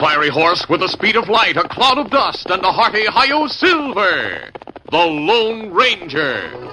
fiery horse with the speed of light, a cloud of dust, and a hearty Hi-Yo Silver, the Lone Ranger.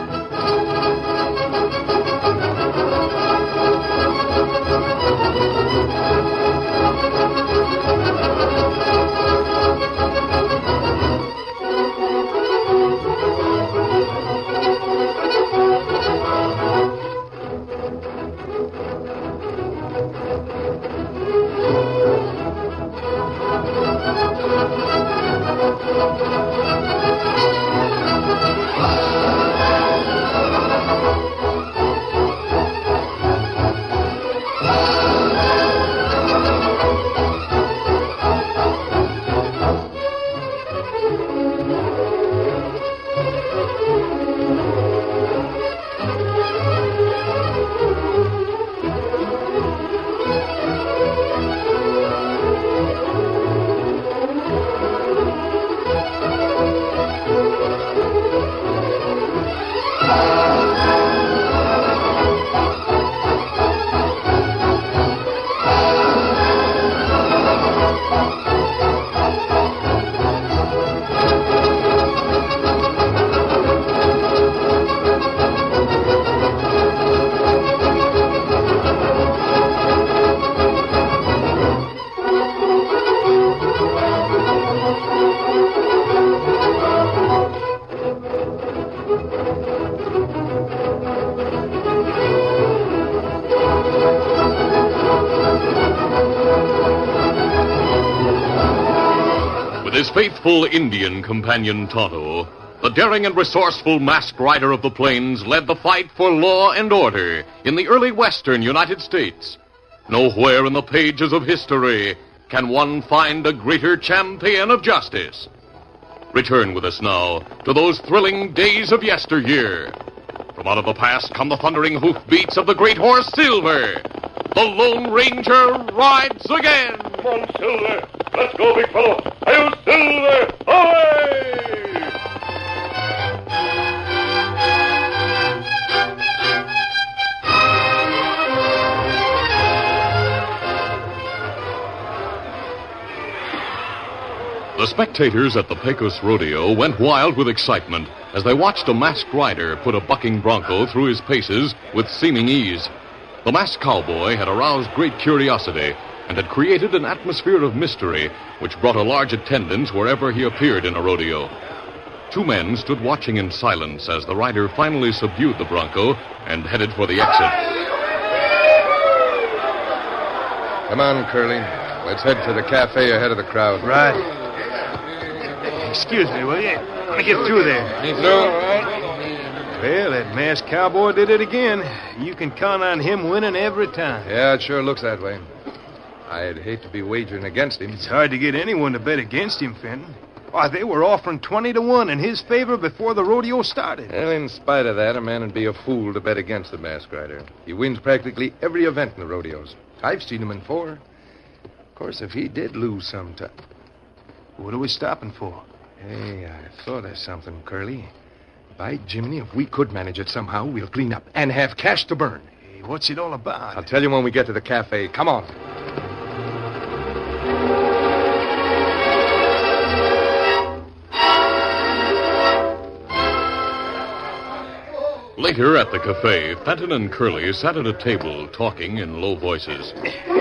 His faithful Indian companion Tonto, the daring and resourceful masked rider of the plains, led the fight for law and order in the early western United States. Nowhere in the pages of history can one find a greater champion of justice. Return with us now to those thrilling days of yesteryear. From out of the past come the thundering hoofbeats of the great horse Silver. The Lone Ranger rides again. Come on, Silver. Let's go, big fellow. Hi-Yo, Silver! Away! The spectators at the Pecos Rodeo went wild with excitement as they watched a masked rider put a bucking bronco through his paces with seeming ease. The masked cowboy had aroused great curiosity and had created an atmosphere of mystery which brought a large attendance wherever he appeared in a rodeo. Two men stood watching in silence as the rider finally subdued the bronco and headed for the exit. Come on, Curly. Let's head for the cafe ahead of the crowd. Right. Excuse me, will you? Let me get through there. No. Well, that masked cowboy did it again. You can count on him winning every time. Yeah, it sure looks that way. I'd hate to be wagering against him. It's hard to get anyone to bet against him, Fenton. Why, they were offering 20-1 in his favor before the rodeo started. Well, in spite of that, a man would be a fool to bet against the masked rider. He wins practically every event in the rodeos. I've seen him in 4. Of course, if he did lose sometime... What are we stopping for? Hey, I thought of something, Curly. By Jiminy, if we could manage it somehow, we'll clean up and have cash to burn. Hey, what's it all about? I'll tell you when we get to the cafe. Come on. Later at the cafe, Fenton and Curly sat at a table talking in low voices.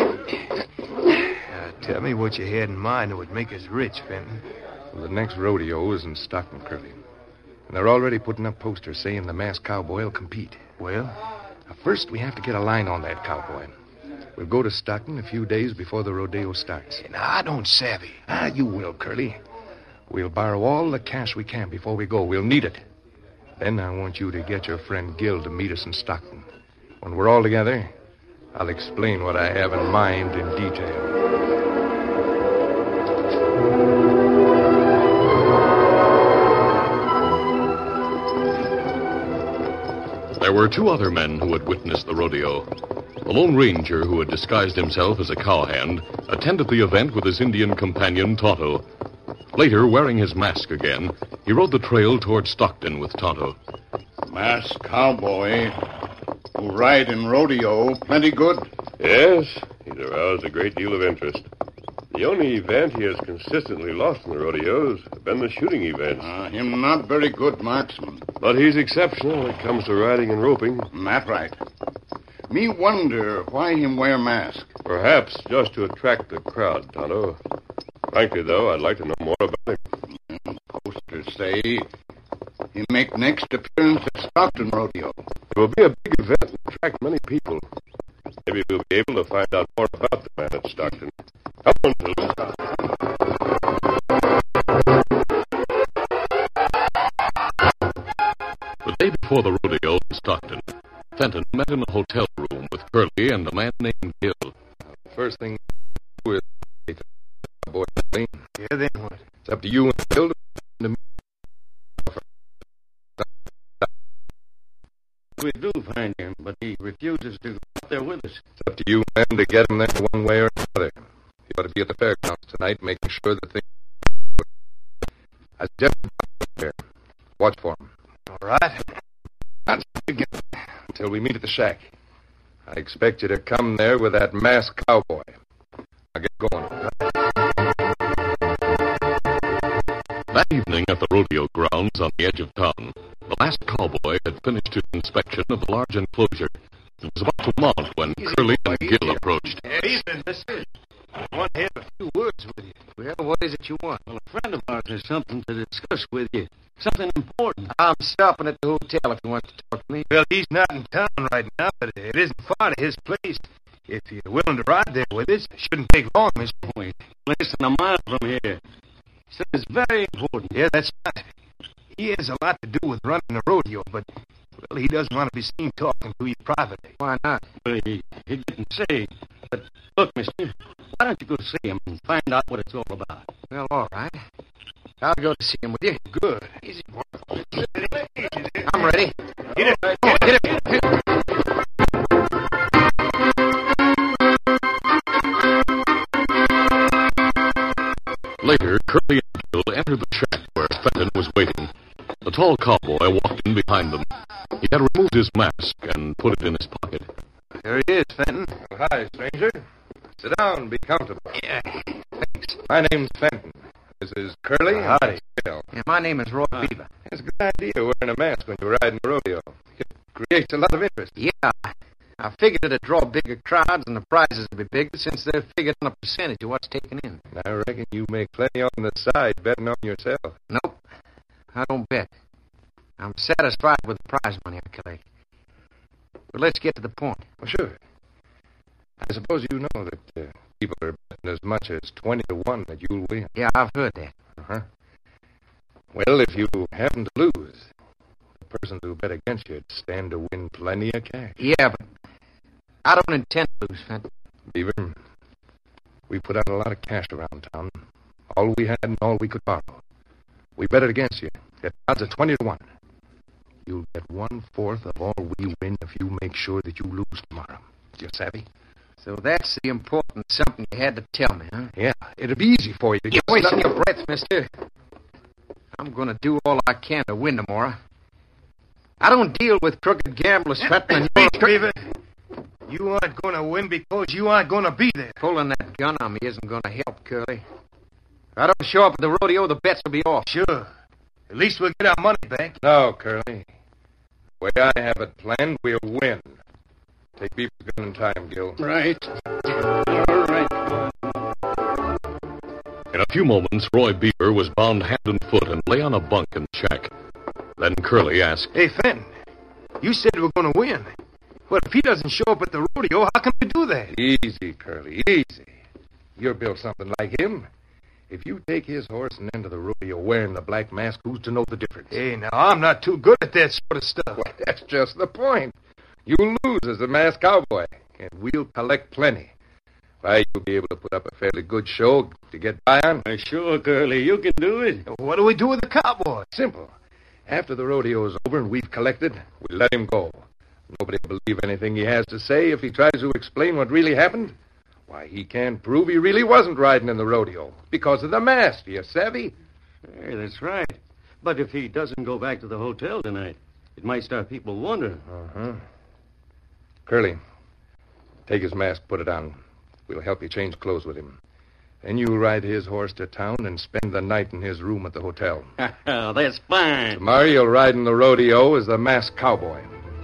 Tell me what you had in mind that would make us rich, Fenton. Well, the next rodeo is in Stockton, Curly. And they're already putting up posters saying the masked cowboy will compete. Well? Now, first, we have to get a line on that cowboy. We'll go to Stockton a few days before the rodeo starts. Now, I don't savvy. You will, Curly. We'll borrow all the cash we can before we go. We'll need it. Then I want you to get your friend Gil to meet us in Stockton. When we're all together, I'll explain what I have in mind in detail. There were 2 other men who had witnessed the rodeo. The Lone Ranger, who had disguised himself as a cowhand, attended the event with his Indian companion, Tonto. Later, wearing his mask again, he rode the trail toward Stockton with Tonto. Masked cowboy who ride in rodeo, plenty good? Yes, he's aroused a great deal of interest. The only event he has consistently lost in the rodeos have been the shooting events. Him not very good marksman. But he's exceptional when it comes to riding and roping. That right. Me wonder why him wear mask. Perhaps just to attract the crowd, Tonto. Frankly, though, I'd like to know more about him. Posters say he make next appearance at Stockton Rodeo. It will be a big event and attract many people. Maybe we'll be able to find out more about the man at Stockton. Come on, Phil. The day before the rodeo in Stockton, Fenton met in a hotel room with Curly and a man named Gill. First thing we do is boy, Curly. Yeah, then what? It's up to you and Bill to We do find him, but he refuses to go up there with us. It's up to you and them to get him there one way or another. You ought to be at the fairgrounds tonight, making sure that things. As Jeff there, watch for him. All right. Not again until we meet at the shack. I expect you to come there with that masked cowboy. Now get going. That evening at the rodeo grounds on the edge of town, the masked cowboy had finished his inspection of the large enclosure and was about to mount when Curly and Gill approached. Evening, mister. I want to have a few words with you. Well, what is it you want? Well, a friend of ours has something to discuss with you. Something important. I'm stopping at the hotel if you want to talk to me. Well, he's not in town right now, but it isn't far to his place. If you're willing to ride there with us, it shouldn't take long, mister. Wait, less than a mile from here. So it's very important. Yeah, that's right. He has a lot to do with running the rodeo, but, well, he doesn't want to be seen talking to you privately. Why not? Well, he didn't say. But look, mister, why don't you go see him and find out what it's all about? Well, all right. I'll go to see him with you. Good. Easy, boy. I'm ready. Get it. Come on, get it. Later, Curly and Gill entered the shack where Fenton was waiting. The tall cowboy walked in behind them. He had removed his mask and put it in his pocket. There he is, Fenton. Well, hi, stranger. Sit down, be comfortable. Yeah, thanks. My name's Fenton. This is Curly. Howdy. Bill. Yeah, my name is Roy Beaver. It's a good idea wearing a mask when you're riding the rodeo. It creates a lot of interest. Yeah, I figured it'd draw bigger crowds and the prizes would be bigger since they're figured on a percentage of what's taken in. And I reckon you make plenty on the side betting on yourself. Nope, I don't bet. I'm satisfied with the prize money I collect. But let's get to the point. Well, sure. I suppose you know that people are betting as much as 20 to 1 that you'll win. Yeah, I've heard that. Uh-huh. Well, if you happen to lose, the person who bet against you would stand to win plenty of cash. Yeah, but I don't intend to lose, Fenton. Beaver, we put out a lot of cash around town. All we had and all we could borrow. We bet it against you. At odds of 20 to 1. You'll get 1/4 of all we win if you make sure that you lose tomorrow. You savvy? So that's the important something you had to tell me, huh? Yeah, it'll be easy for you to You're just wasting let- your breath, mister. I'm going to do all I can to win tomorrow. I don't deal with crooked gamblers, Fenton. And you're Beaver, you aren't going to win because you aren't going to be there. pulling that gun on me isn't going to help, Curly. If I don't show up at the rodeo, the bets will be off. Sure. At least we'll get our money back. No, Curly. The way I have it planned, we'll win. Take Beaver's gun and tie him, Gil. Right. All right. In a few moments, Roy Beaver was bound hand and foot and lay on a bunk in the shack. Then Curly asked, Hey, Fenton, you said we're going to win. Well, if he doesn't show up at the rodeo, how can we do that? Easy, Curly, easy. You're built something like him. If you take his horse and enter the rodeo wearing the black mask, who's to know the difference? Hey, now, I'm not too good at that sort of stuff. Well, that's just the point. You'll lose as a masked cowboy, and we'll collect plenty. Why, you'll be able to put up a fairly good show to get by on. Why, sure, Curly, you can do it. What do we do with the cowboy? Simple. After the rodeo's over and we've collected, we let him go. Nobody will believe anything he has to say if he tries to explain what really happened. Why, he can't prove he really wasn't riding in the rodeo because of the mask, you savvy? Hey, that's right. But if he doesn't go back to the hotel tonight, it might start people wondering. Uh-huh. Curly, take his mask, put it on. We'll help you change clothes with him. Then you ride his horse to town and spend the night in his room at the hotel. That's fine. Tomorrow you'll ride in the rodeo as the masked cowboy.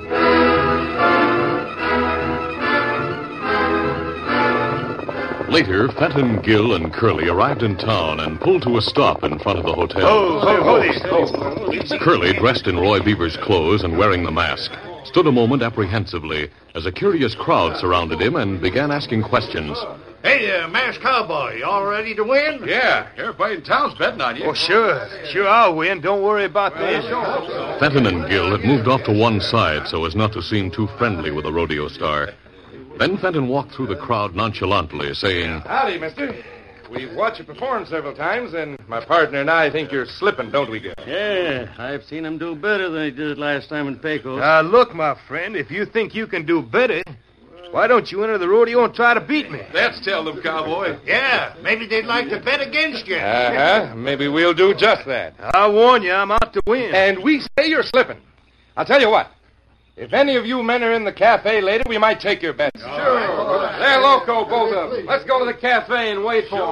Later, Fenton, Gill, and Curly arrived in town and pulled to a stop in front of the hotel. Curly, dressed in Roy Beaver's clothes and wearing the mask, stood a moment apprehensively as a curious crowd surrounded him and began asking questions. Hey, masked cowboy, you all ready to win? Yeah, everybody in town's betting on you. Oh, sure. Sure, I'll win. Don't worry about that. Fenton and Gill had moved off to one side so as not to seem too friendly with the rodeo star. Then Fenton walked through the crowd nonchalantly, saying, Howdy, mister. We've watched you perform several times, and my partner and I think you're slipping, don't we, Gill? Yeah, I've seen him do better than he did last time in Pecos. Now, look, my friend, if you think you can do better, why don't you enter the rodeo and try to beat me? That's tell them, cowboy. Yeah, maybe they'd like to bet against you. Maybe we'll do just that. I warn you, I'm out to win. And we say you're slipping. I'll tell you what. If any of you men are in the cafe later, we might take your bets. Sure. They're loco, both of them. Let's go to the cafe and wait for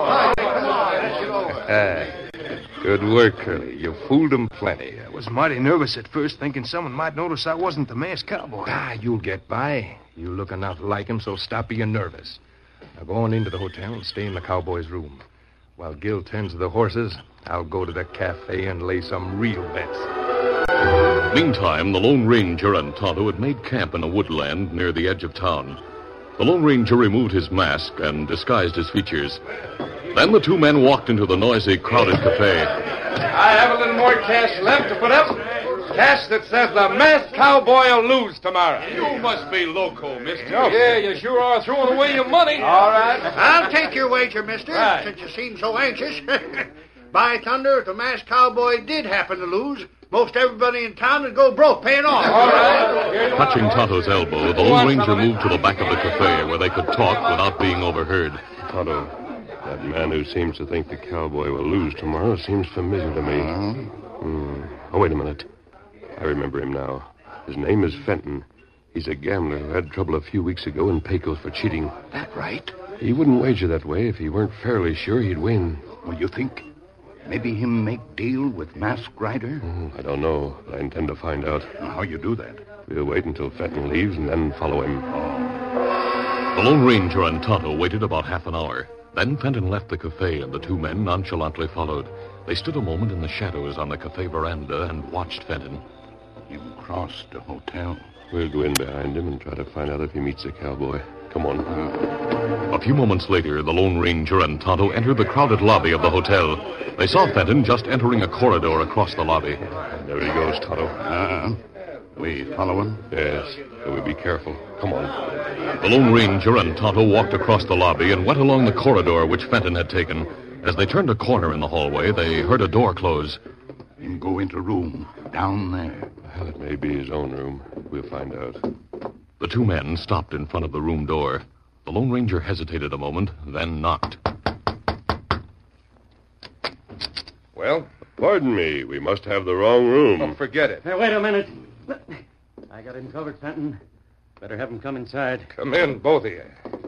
them. Good work, Curly. You fooled them plenty. I was mighty nervous at first, thinking someone might notice I wasn't the masked cowboy. You'll get by. You look enough like him, so stop being nervous. Now go on into the hotel and stay in the cowboy's room. While Gil tends to the horses, I'll go to the cafe and lay some real bets. Meantime, the Lone Ranger and Tonto had made camp in a woodland near the edge of town. The Lone Ranger removed his mask and disguised his features. Then the two men walked into the noisy, crowded cafe. I have a little more cash left to put up. Cash that says the masked cowboy will lose tomorrow. You must be loco, mister. Yeah, you sure are throwing away your money. All right. I'll take your wager, mister, Right. since you seem so anxious. By thunder, if the masked cowboy did happen to lose, most everybody in town would go broke paying off. All right. Touching Tonto's elbow, the Lone Ranger moved to the back of the cafe where they could talk without being overheard. Tonto, that man who seems to think the cowboy will lose tomorrow seems familiar to me. Oh, wait a minute. I remember him now. His name is Fenton. He's a gambler who had trouble a few weeks ago in Pecos for cheating. That right? He wouldn't wager that way if he weren't fairly sure he'd win. Well, you think maybe him make deal with Masked Rider? I don't know, but I intend to find out. How you do that? We'll wait until Fenton leaves and then follow him. The Lone Ranger and Tonto waited about half an hour. Then Fenton left the cafe, and the two men nonchalantly followed. They stood a moment in the shadows on the cafe veranda and watched Fenton. You crossed the hotel. We'll go in behind him and try to find out if he meets the cowboy. Come on. A few moments later, the Lone Ranger and Tonto entered the crowded lobby of the hotel. They saw Fenton just entering a corridor across the lobby. There he goes, Tonto. We follow him? Yes, but we'll be careful. Come on. The Lone Ranger and Tonto walked across the lobby and went along the corridor which Fenton had taken. As they turned a corner in the hallway, they heard a door close. Him go into room down there. Well, it may be his own room. We'll find out. The two men stopped in front of the room door. The Lone Ranger hesitated a moment, then knocked. Well? Pardon me. We must have the wrong room. Oh, forget it. Hey, wait a minute. I got him covered, Fenton. Better have him come inside. Come in, both of you.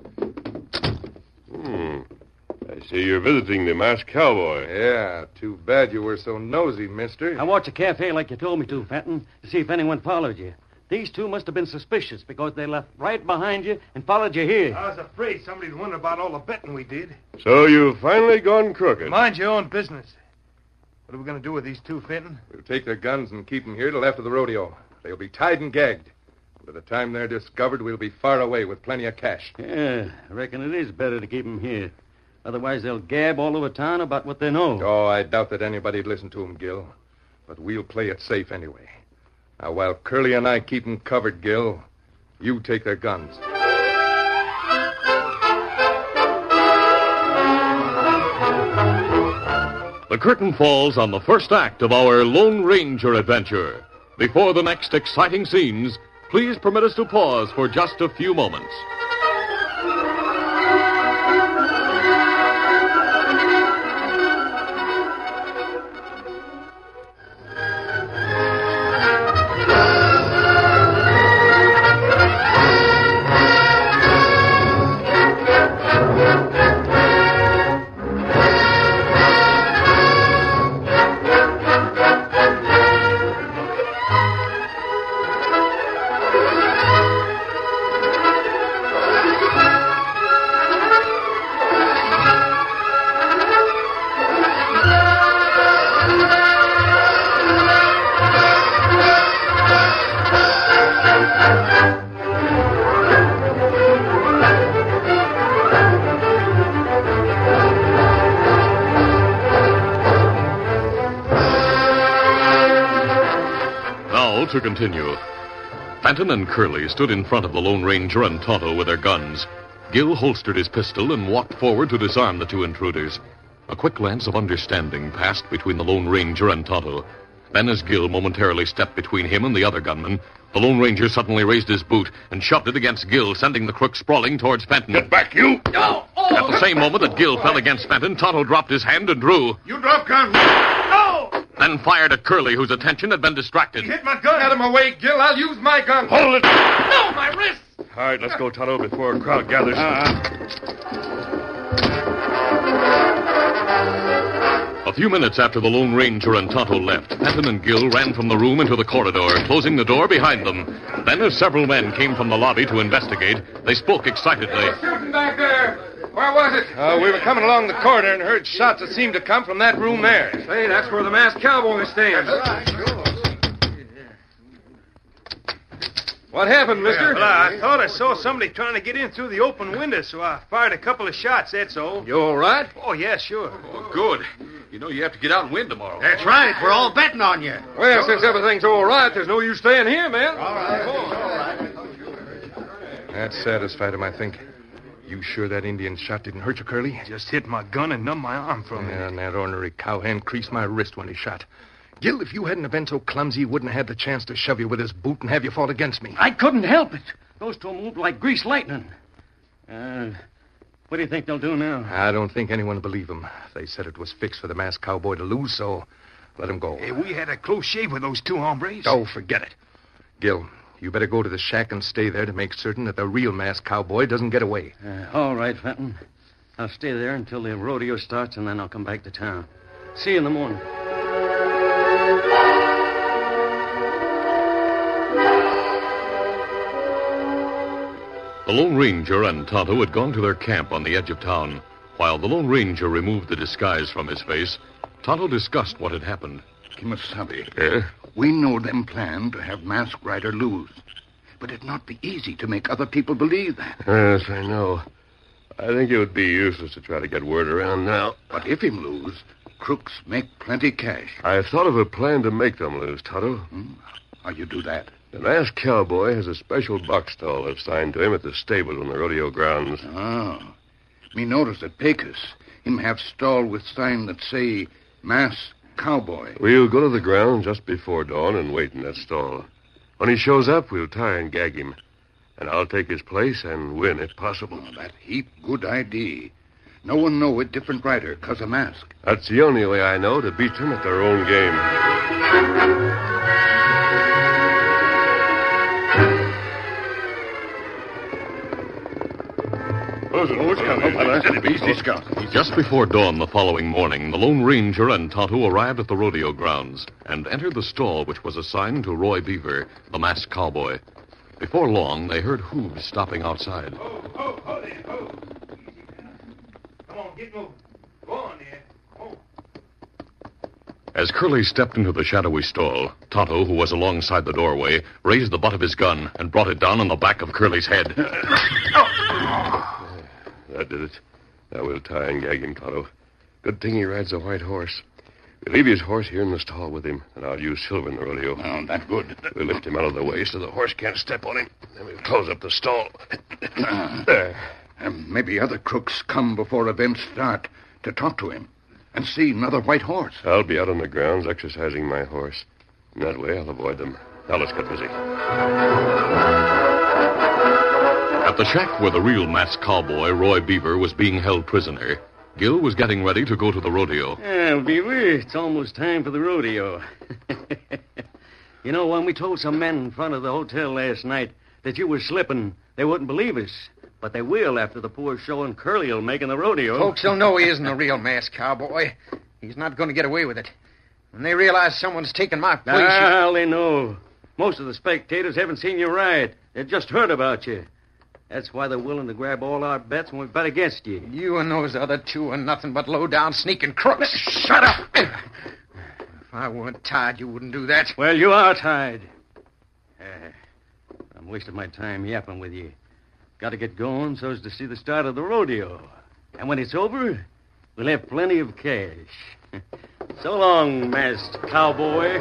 I see you're visiting the masked cowboy. Yeah, too bad you were so nosy, mister. I watched the cafe like you told me to, Fenton, to see if anyone followed you. These two must have been suspicious because they left right behind you and followed you here. I was afraid somebody'd wonder about all the betting we did. So you've finally gone crooked. Mind your own business. What are we going to do with these two, Fenton? We'll take their guns and keep them here till after the rodeo. They'll be tied and gagged. By the time they're discovered, we'll be far away with plenty of cash. Yeah, I reckon it is better to keep them here. Otherwise, they'll gab all over town about what they know. Oh, I doubt that anybody'd listen to them, Gil. But we'll play it safe anyway. Now, while Curly and I keep them covered, Gil, you take their guns. The curtain falls on the first act of our Lone Ranger adventure. Before the next exciting scenes, please permit us to pause for just a few moments. to continue. Fenton and Curly stood in front of the Lone Ranger and Tonto with their guns. Gil holstered his pistol and walked forward to disarm the two intruders. A quick glance of understanding passed between the Lone Ranger and Tonto. Then, as Gil momentarily stepped between him and the other gunman, the Lone Ranger suddenly raised his boot and shoved it against Gil, sending the crook sprawling towards Fenton. Get back, you! No! At the same moment that Gil fell against Fenton, Tonto dropped his hand and drew. You drop gun! No! Then fired at Curly, whose attention had been distracted. Hit my gun! Get him away, Gil. I'll use my gun. Hold it! No, my wrist! All right, let's go, Tonto, before a crowd gathers. A few minutes after the Lone Ranger and Tonto left, Fenton and Gil ran from the room into the corridor, closing the door behind them. Then, as several men came from the lobby to investigate, they spoke excitedly. Shooting back there. Where was it? We were coming along the corridor and heard shots that seemed to come from that room there. Say, that's where the masked cowboy stands. What happened, mister? Well, I thought I saw somebody trying to get in through the open window, so I fired a couple of shots, that's all. You all right? Oh, yeah, sure. Oh, good. You know you have to get out and win tomorrow. That's right. We're all betting on you. Well, since everything's all right, there's no use staying here, man. All right. That satisfied him, I think. You sure that Indian shot didn't hurt you, Curly? Just hit my gun and numbed my arm from Yeah, it. and that ornery cowhand creased my wrist when he shot. Gil, if you hadn't been so clumsy, he wouldn't have had the chance to shove you with his boot and have you fall against me. I couldn't help it. Those two moved like greased lightning. What do you think they'll do now? I don't think anyone will believe him. They said it was fixed for the masked cowboy to lose, so let him go. Hey, we had a close shave with those two hombres. Oh, forget it. Gil, you better go to the shack and stay there to make certain that the real masked cowboy doesn't get away. All right, Fenton. I'll stay there until the rodeo starts, and then I'll come back to town. See you in the morning. The Lone Ranger and Tonto had gone to their camp on the edge of town. While the Lone Ranger removed the disguise from his face, Tonto discussed what had happened. Kimasabi, Yeah? we know them plan to have Masked Rider lose. But it'd not be easy to make other people believe that. Yes, I know. I think it would be useless to try to get word around now. But if him lose, crooks make plenty cash. I've thought of a plan to make them lose, Tonto. How you do that? The masked cowboy has a special box stall assigned to him at the stable on the rodeo grounds. Oh. Me notice at Pecos, him have stall with sign that say, Masked Cowboy. We'll go to the grounds just before dawn and wait in that stall. When he shows up, we'll tie and gag him. And I'll take his place and win if possible. Oh, that heap good idea. No one know a different rider 'cause of mask. That's the only way I know to beat them at their own game. Just before dawn the following morning, the Lone Ranger and Tonto arrived at the rodeo grounds and entered the stall which was assigned to Roy Beaver, the masked cowboy. Before long, they heard hooves stopping outside. Come on, get moving. Go on, there. Oh. As Curly stepped into the shadowy stall, Tonto, who was alongside the doorway, raised the butt of his gun and brought it down on the back of Curly's head. That did it. Now we'll tie and gag him, Tonto. Good thing he rides a white horse. We'll leave his horse here in the stall with him, and I'll use Silver in the rodeo. Oh, that good. We'll lift him out of the way so the horse can't step on him. Then we'll close up the stall. There. And maybe other crooks come before events start to talk to him and see another white horse. I'll be out on the grounds exercising my horse. In that way, I'll avoid them. Now let's get busy. At the shack where the real masked cowboy, Roy Beaver, was being held prisoner, Gil was getting ready to go to the rodeo. Yeah, Beaver, it's almost time for the rodeo. You know, when we told some men in front of the hotel last night that you were slipping, they wouldn't believe us. But they will after the poor show and Curly will make in the rodeo. Folks will know he isn't a real masked cowboy. He's not going to get away with it. When they realize someone's taken my place... Well, they know. Most of the spectators haven't seen you ride. They've just heard about you. That's why they're willing to grab all our bets when we bet against you. You and those other two are nothing but low-down sneaking crooks. Shut up! If I weren't tied, you wouldn't do that. Well, you are tied. I'm wasting my time yapping with you. Got to get going so as to see the start of the rodeo. And when it's over, we'll have plenty of cash. So long, masked cowboy.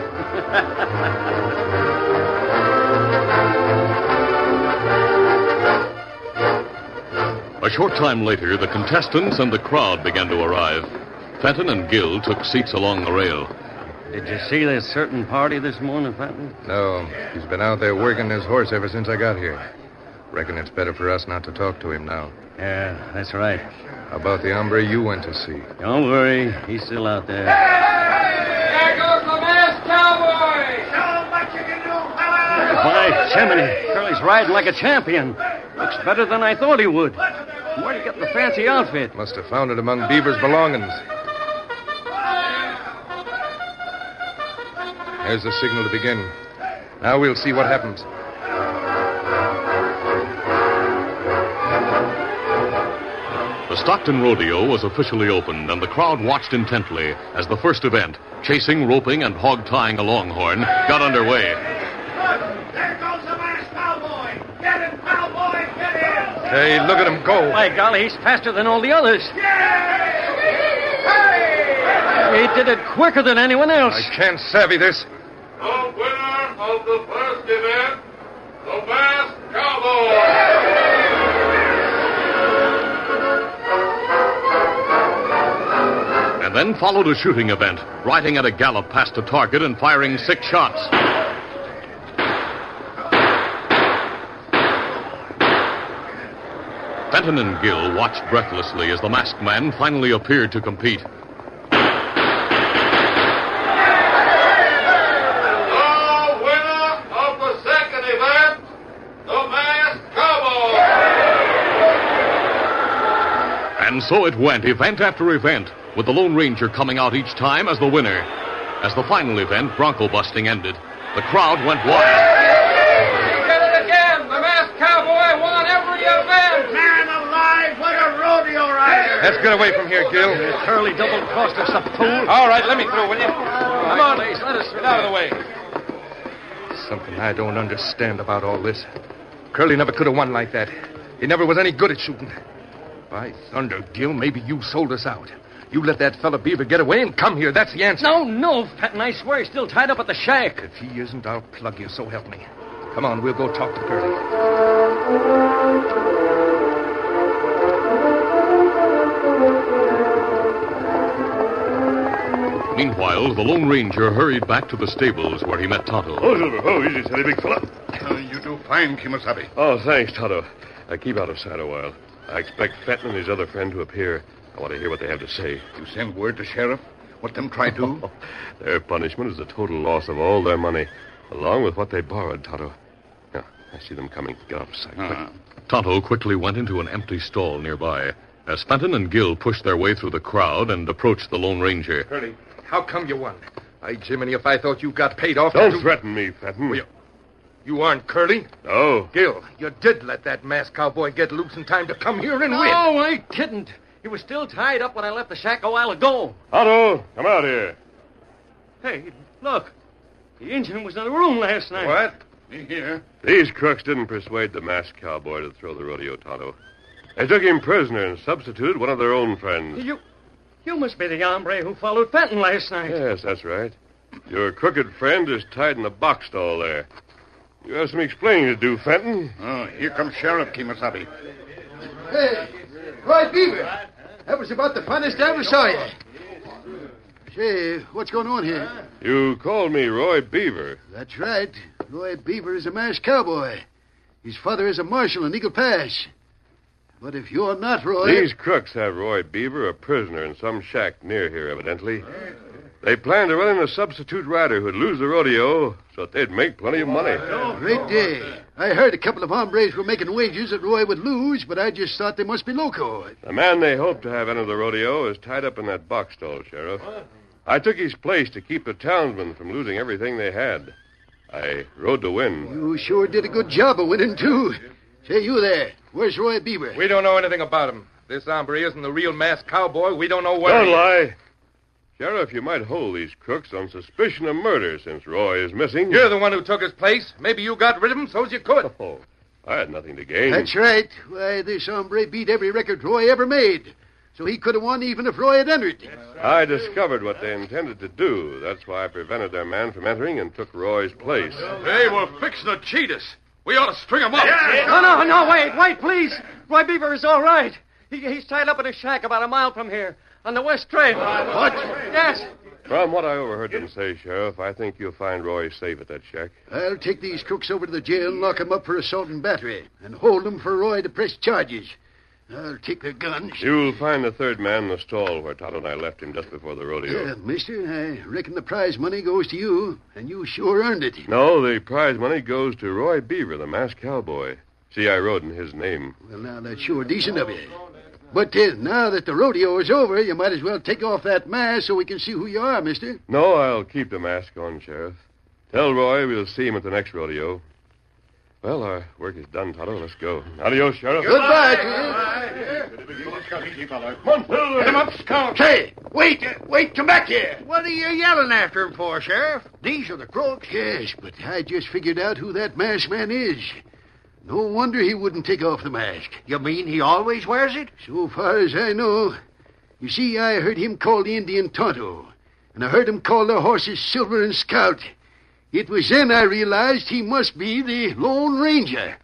A short time later, the contestants and the crowd began to arrive. Fenton and Gill took seats along the rail. Did you see this certain party this morning, Fenton? No, he's been out there working his horse ever since I got here. Reckon it's better for us not to talk to him now. Yeah, that's right. How about the hombre you went to see? Don't worry, he's still out there. There goes the masked cowboy! Show him what you can do, fella! By Jiminy, Curly's riding like a champion. Looks better than I thought he would. Where'd he get the fancy outfit? Must have found it among Beaver's belongings. There's the signal to begin. Now we'll see what happens. The Stockton Rodeo was officially opened, and the crowd watched intently as the first event, chasing, roping, and hog-tying a longhorn, got underway. There goes the masked cowboy! Get him, cowboy! Get him! Hey, look at him go. By golly, he's faster than all the others. He did it quicker than anyone else. I can't savvy this. The winner of the first event, the masked cowboy! And then followed a shooting event, riding at a gallop past a target and firing 6 shots. Fenton and Gill watched breathlessly as the masked man finally appeared to compete. And so it went, event after event, with the Lone Ranger coming out each time as the winner. As the final event, bronco busting, ended, the crowd went wild. He did it again! The masked cowboy won every event! Man alive, what a rodeo rider! Let's get away from here, Gill. Curly double-crossed us, a fool. All right, let me through, will you? Come on, Lace, let us Get out of the way. Something I don't understand about all this. Curly never could have won like that. He never was any good at shooting. By thunder, Gill, maybe you sold us out. You let that fella Beaver get away and come here. That's the answer. No, Fenton, I swear he's still tied up at the shack. If he isn't, I'll plug you, so help me. Come on, we'll go talk to Curly. Meanwhile, the Lone Ranger hurried back to the stables where he met Tonto. Oh, Silver. Oh, easy, steady, big fella. You do fine, Kimasabi. Oh, thanks, Tonto. Keep out of sight a while. I expect Fenton and his other friend to appear. I want to hear what they have to say. You send word to Sheriff? What them try do? Their punishment is the total loss of all their money, along with what they borrowed, Tonto. Now, I see them coming. Get out of sight, quick. Tonto quickly went into an empty stall nearby. As Fenton and Gill pushed their way through the crowd and approached the Lone Ranger. Curly, how come you won? By Jiminy, if I thought you got paid off... Don't threaten me, Fenton. Well, you aren't Curly? No. Gill, you did let that masked cowboy get loose in time to come here and win. No, I didn't. He was still tied up when I left the shack a while ago. Tonto, come out here. Hey, look. The Injun was in the room last night. What? Me here. These crooks didn't persuade the masked cowboy to throw the rodeo, Tonto. They took him prisoner and substituted one of their own friends. You must be the hombre who followed Fenton last night. Yes, that's right. Your crooked friend is tied in the box stall there. You have some explaining to do, Fenton. Oh, here comes Sheriff Kimasabi. Hey, Roy Beaver. That was about the funnest I ever saw you. Say, what's going on here? You called me Roy Beaver. That's right. Roy Beaver is a masked cowboy. His father is a marshal in Eagle Pass. But if you're not Roy... These crooks have Roy Beaver a prisoner in some shack near here, evidently. They planned to run in a substitute rider who'd lose the rodeo so that they'd make plenty of money. Great day. I heard a couple of hombres were making wagers that Roy would lose, but I just thought they must be loco. The man they hope to have enter the rodeo is tied up in that box stall, Sheriff. I took his place to keep the townsmen from losing everything they had. I rode to win. You sure did a good job of winning, too. Say, you there. Where's Roy Beaver? We don't know anything about him. This hombre isn't the real masked cowboy. We don't know where... Don't lie. Sheriff, you might hold these crooks on suspicion of murder since Roy is missing. You're the one who took his place. Maybe you got rid of him so's you could. Oh, I had nothing to gain. That's right. Why, this hombre beat every record Roy ever made. So he could have won even if Roy had entered. I discovered what they intended to do. That's why I prevented their man from entering and took Roy's place. They were fixing to cheat us. We ought to string them up. No, wait, please. Roy Beaver is all right. He's tied up in a shack about a mile from here on the west trail. What? Yes. From what I overheard them say, Sheriff, I think you'll find Roy safe at that shack. I'll take these crooks over to the jail and lock them up for assault and battery and hold them for Roy to press charges. I'll take their guns. You'll find the third man in the stall where Tonto and I left him just before the rodeo. Yeah, mister, I reckon the prize money goes to you, and you sure earned it. No, the prize money goes to Roy Beaver, the masked cowboy. See, I rode in his name. Well, now, that's sure decent of you. But now that the rodeo is over, you might as well take off that mask so we can see who you are, mister. No, I'll keep the mask on, Sheriff. Tell Roy we'll see him at the next rodeo. Well, our work is done, Tonto. Let's go. Adios, Sheriff. Goodbye. Come on, Phil. Get him up, Scout. Say, wait, come back here. What are you yelling after him for, Sheriff? These are the crooks. Yes, but I just figured out who that masked man is. No wonder he wouldn't take off the mask. You mean he always wears it? So far as I know. You see, I heard him call the Indian Tonto, and I heard him call the horses Silver and Scout. It was then I realized he must be the Lone Ranger.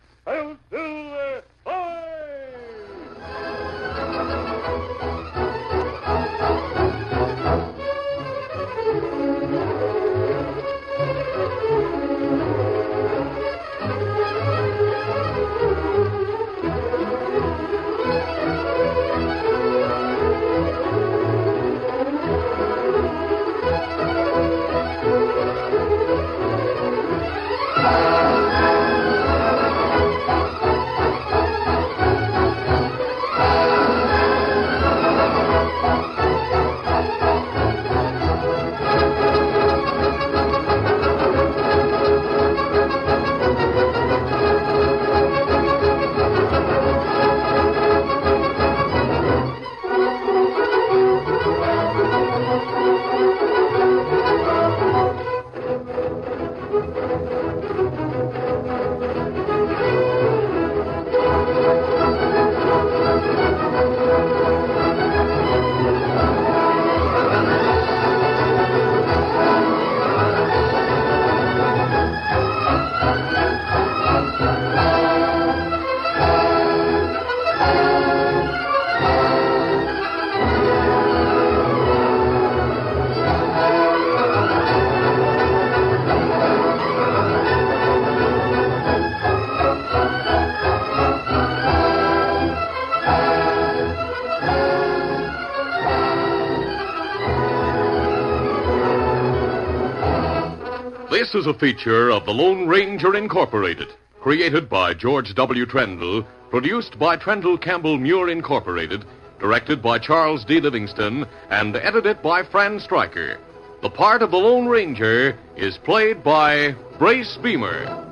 This is a feature of the Lone Ranger Incorporated, created by George W. Trendle, produced by Trendle Campbell Muir Incorporated, directed by Charles D. Livingston, and edited by Fran Stryker. The part of the Lone Ranger is played by Brace Beamer.